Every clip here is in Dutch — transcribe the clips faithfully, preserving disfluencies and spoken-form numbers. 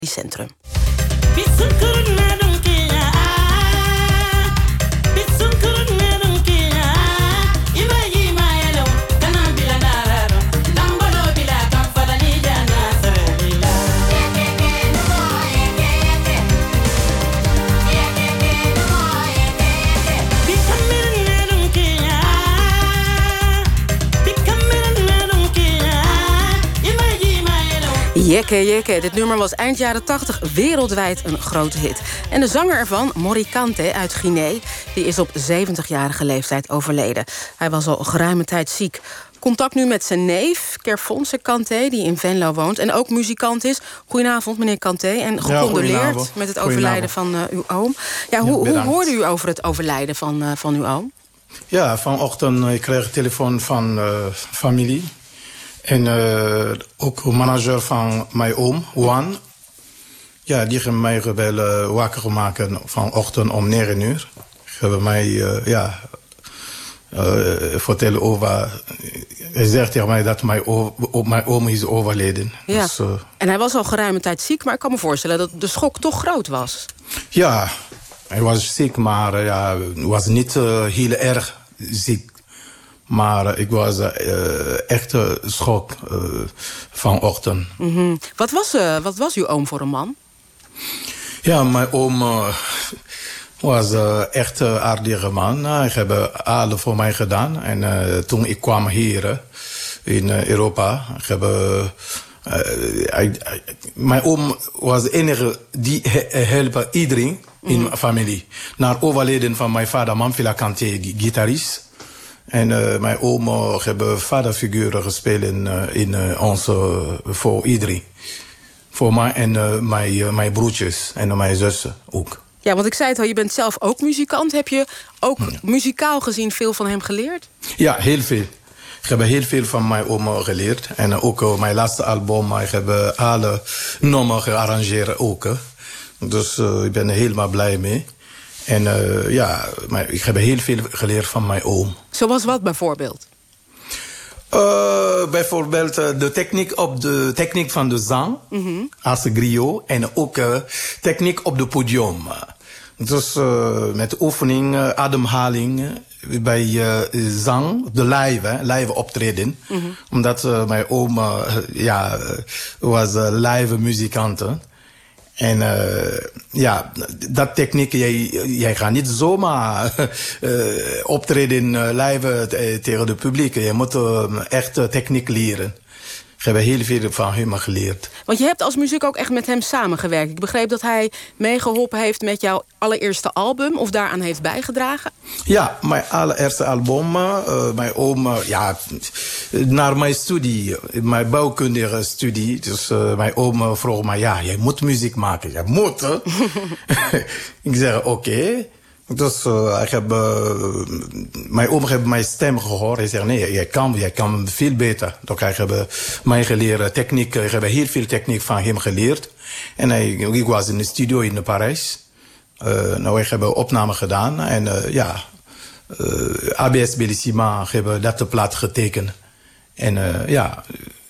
Centrum. Jekke, jekke. Dit nummer was eind jaren tachtig wereldwijd een grote hit. En de zanger ervan, Mori Kante uit Guinea, die is op zeventigjarige leeftijd overleden. Hij was al geruime tijd ziek. Contact nu met zijn neef, Kerfonse Kante, die in Venlo woont en ook muzikant is. Goedenavond, meneer Kante, en gecondoleerd ja, met het overlijden van uh, uw oom. Ja, hoe, ja, hoe hoorde u over het overlijden van, uh, van uw oom? Ja, vanochtend ik kreeg een telefoon van uh, familie. En uh, ook de manager van mijn oom, Juan. Ja, die heeft mij gebeld, wakker gemaakt vanochtend om negen uur. Ze hebben mij uh, ja, uh, vertellen over. Hij zegt tegen mij dat mijn oom, mijn oom is overleden. Ja. Dus, uh, en hij was al geruime tijd ziek, maar ik kan me voorstellen dat de schok toch groot was. Ja, hij was ziek, maar uh, ja, was niet uh, heel erg ziek. Maar ik was uh, echt uh, schok uh, vanochtend. Mm-hmm. Wat was, uh, wat was uw oom voor een man? Ja, mijn oom uh, was uh, echt een aardige man. Hij heeft alles voor mij gedaan. En uh, toen ik kwam hier in uh, Europa, heb, uh, uh, I, I, mijn oom was de enige die helpt iedereen in mm-hmm. mijn familie. Na het overlijden van mijn vader, Manfila Kante, gitarist. En uh, mijn oom hebben vaderfiguren gespeeld in, uh, in uh, onze, uh, voor iedereen. Voor mij en uh, mijn, uh, mijn broertjes en mijn zussen ook. Ja, want ik zei het al, je bent zelf ook muzikant. Heb je ook ja. muzikaal gezien veel van hem geleerd? Ja, heel veel. Ik heb heel veel van mijn oom geleerd. En uh, ook uh, mijn laatste album, ik heb uh, alle nummers gearrangeerd ook. Uh. Dus uh, ik ben er helemaal blij mee. En uh, ja, maar ik heb heel veel geleerd van mijn oom. Zoals wat bijvoorbeeld? Uh, bijvoorbeeld uh, de techniek op de techniek van de zang, mm-hmm. als griot, en ook uh, techniek op de podium. Dus uh, met oefening, uh, ademhaling uh, bij uh, zang, de live, hè, live optreden. Mm-hmm. Omdat uh, mijn oom uh, ja, was uh, live muzikant. Hè. En uh, ja, dat techniek, jij, jij gaat niet zomaar uh, optreden uh, live t- tegen het publiek. Je moet uh, echt uh, techniek leren. Ik heb heel veel van hem geleerd. Want je hebt als muziek ook echt met hem samengewerkt. Ik begreep dat hij meegeholpen heeft met jouw allereerste album, of daaraan heeft bijgedragen. Ja, mijn allereerste album. Uh, mijn oom, uh, ja, naar mijn studie, mijn bouwkundige studie. Dus uh, mijn oom vroeg me, ja, jij moet muziek maken. Je moet, hè? Ik zeg, oké. Okay. Dus uh, ik heb, uh, mijn oom heeft mijn stem gehoord. Hij zegt, nee, jij kan, jij kan veel beter. Dus ik heb mij geleerd techniek. Ik heb heel veel techniek van hem geleerd. En hij, ik was in de studio in Parijs. Uh, nou, ik heb opname gedaan. En uh, ja, uh, A B S Bellissima hebben dat de plaat getekend. En uh, ja...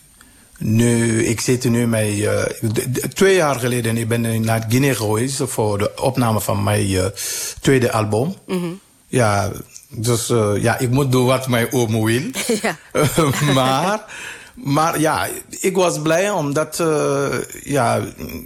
Nu, ik zit nu met... Uh, twee jaar geleden ik ben naar Guinea geweest voor de opname van mijn uh, tweede album. Mm-hmm. Ja, dus uh, ja, ik moet doen wat mijn oom wil. Ja. maar, maar ja, ik was blij omdat... Uh, ja,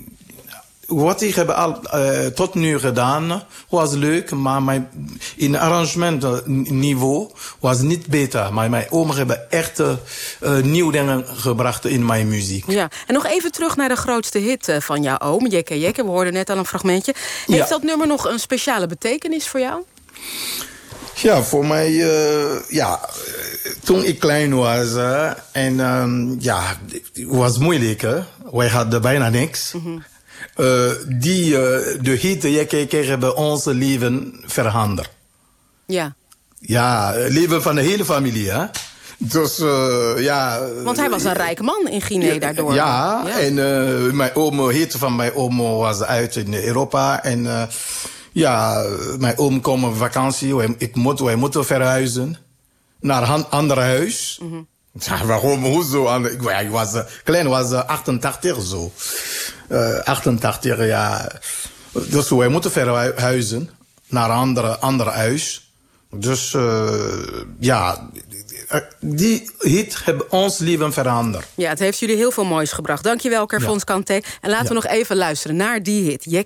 wat ik heb al uh, tot nu gedaan was leuk, maar mijn in arrangement niveau was niet beter. Maar mijn oom hebben echt uh, uh, nieuwe dingen gebracht in mijn muziek. Ja, en nog even terug naar de grootste hit uh, van jouw oom, Jekke Jekke. We hoorden net al een fragmentje. Heeft ja. dat nummer nog een speciale betekenis voor jou? Ja, voor mij, uh, ja, toen ik klein was uh, en um, ja, het was moeilijk. Hè? Wij hadden bijna niks. Mm-hmm. Uh, die, uh, de hit Jekke Jekke hebben ons leven veranderd. Ja. Ja, leven van de hele familie, hè. Dus, uh, ja... Want hij was een rijk man in Guinea ja, daardoor. Ja, ja. En uh, mijn oom, hit van mijn oom was uit in Europa. En uh, ja, mijn oom kwam op vakantie. Ik moet, wij moeten verhuizen naar een ander huis. Mm-hmm. Ja, waarom? Hoezo? Ik was uh, klein, was uh, achtentachtig zo. uh, achtentachtig jaar. Dus wij moeten verhuizen naar een andere, andere huis. Dus uh, ja, die hit heeft ons leven veranderd. Ja, het heeft jullie heel veel moois gebracht. Dankjewel, Kerfons ja. Kanté. En laten ja. we nog even luisteren naar die hit. Je